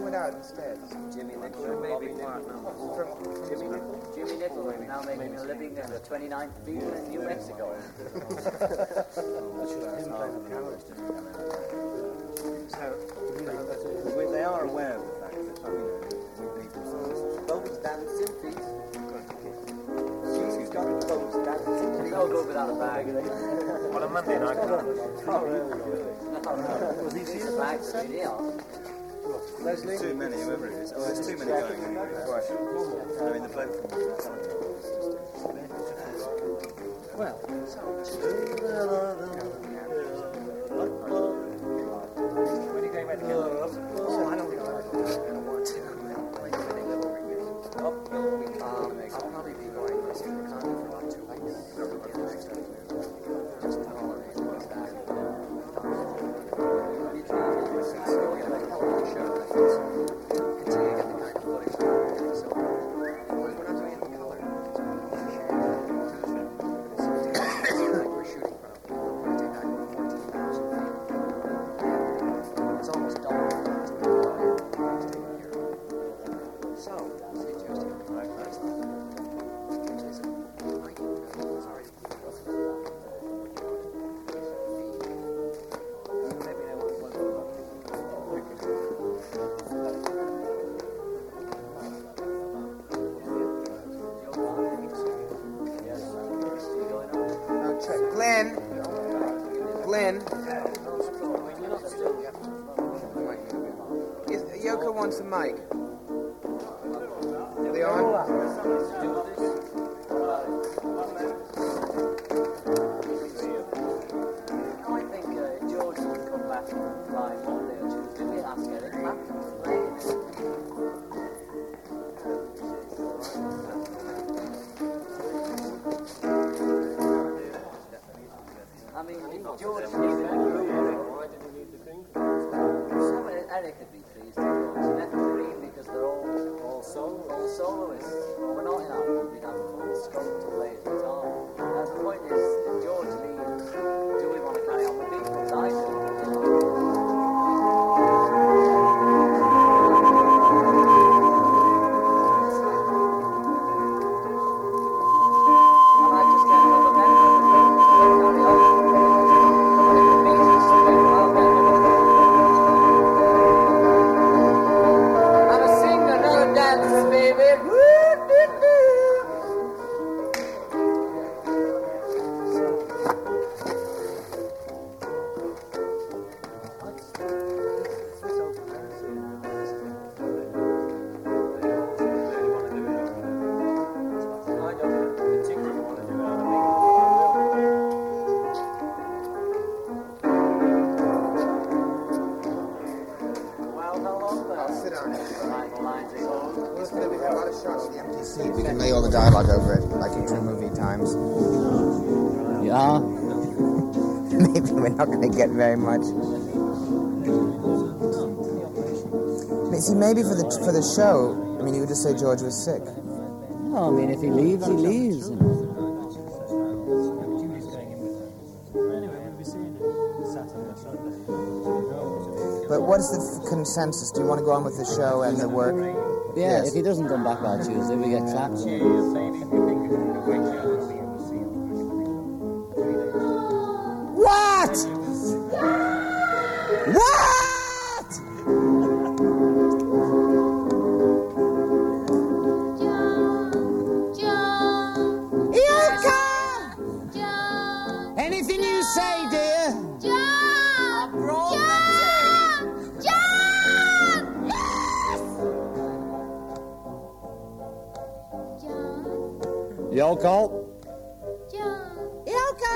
went out instead? Jimmy Nicholl, maybe Jimmy Nicholl is now making a living as a 29th Beatle in New Mexico. They are aware of the fact that Bobby's dancing feet. She's got Bobby's dancing feet. I'll go without a bag. On a Monday night. Oh, really? Was he seen a bag? Yeah. Leslie? Too many, whoever it is. Oh, there's too many going. I mean, the bloke from Well, When are you going back to kill them? oh, I don't think I want to. I'll probably be going to the condo for about 2 weeks. Just on holiday. Glenn. Yoko wants a mic. Are they on? I think George will come back by Monday or Tuesday. We'll ask Eric back. I mean, George needed a group. Why did he need the thing? Eric would be pleased to go. He's left Green because they're all soloists. We're not in our group. We'd have fun. Scott to play his guitar. The point is, if George leaves, do we want to carry on with Beatles? I do. We can lay all the dialogue over it, like in True Movie times. Yeah. Maybe we're not going to get very much. But see, maybe for the show, I mean, you would just say George was sick. No, I mean, if he leaves, he leaves. But what's the consensus? Do you want to go on with the show and the work? Yeah, Yes. if he doesn't come back by Tuesday, we get trapped. What? What? Ilka! Anything you say, dear. Yoko? Yoko!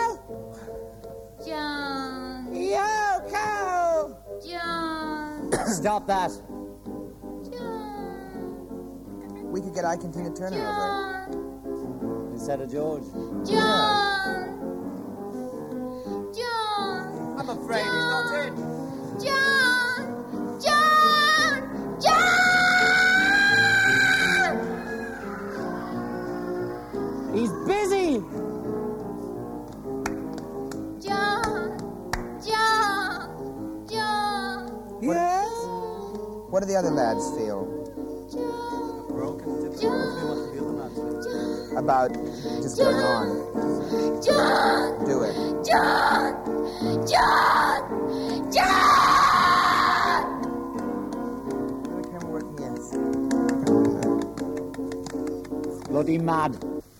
John. Yoko! John. Stop that. John. We could get Ike and Tina Turner over. John. Instead of George. John. John. I'm afraid he's not in. John. John. John. He's busy. John. John. John. Yes? What do the other lads feel about just going on? John! Do it. John! John! John! The camera working, yes. Bloody mad.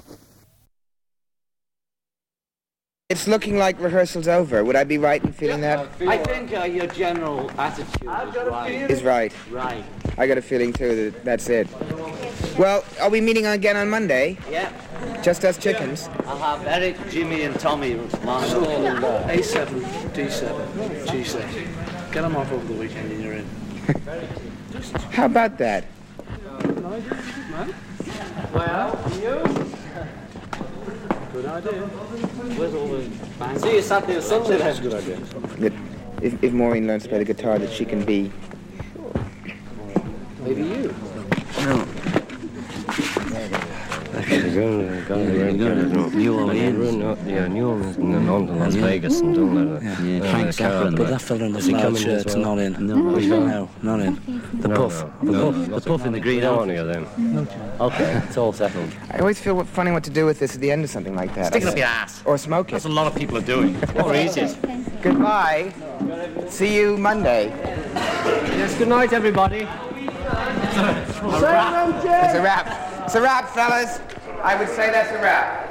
It's looking like rehearsal's over. Would I be right in feeling that? I think your general attitude Is right. Right. I got a feeling too that that's it. Well, are we meeting again on Monday? Yeah. Just us chickens? I'll have Eric, Jimmy and Tommy lined up. A7, D7, G7. Get them off over the weekend and you're in. How about that? Well, you? Good idea. Where's all the bang? See you Saturday or Sunday then. That's a good idea. That if Maureen learns to play the guitar, that she can be... Maybe you. No. New Orleans and then on to Las Vegas and done like that. Yeah, Frank Zappa, but that fella in the flowered shirt's not in. No, not in. The puff in the green Any of them. Okay, it's all settled. I always feel funny what to do with this at the end of something like that. Stick it up your ass. Or smoke it. That's a lot of people are doing. Or eat it. Goodbye. See you Monday. Yes, good night, everybody. It's a wrap. It's a wrap, fellas. I would say that's a wrap.